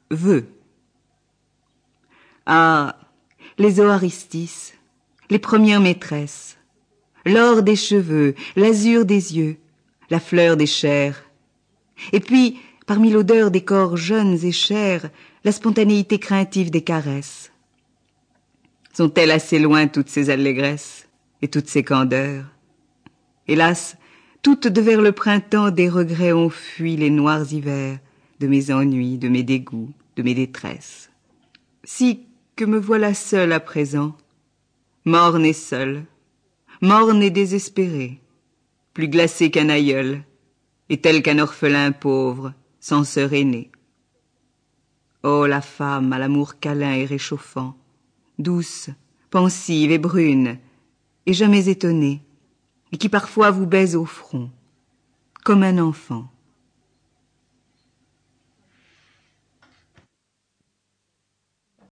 Vœux. Ah, les Oaristis, les premières maîtresses, l'or des cheveux, l'azur des yeux, la fleur des chairs, et puis, parmi l'odeur des corps jeunes et chers, la spontanéité craintive des caresses. Sont-elles assez loin toutes ces allégresses et toutes ces candeurs? Hélas, toutes de vers le printemps des regrets ont fui les noirs hivers de mes ennuis, de mes dégoûts, de mes détresses. Si que me voilà seule à présent, morne et seule, morne et désespérée, plus glacée qu'un aïeul, et telle qu'un orphelin pauvre, sans sœur aînée. Oh, la femme à l'amour câlin et réchauffant, douce, pensive et brune, et jamais étonnée, et qui parfois vous baise au front, comme un enfant.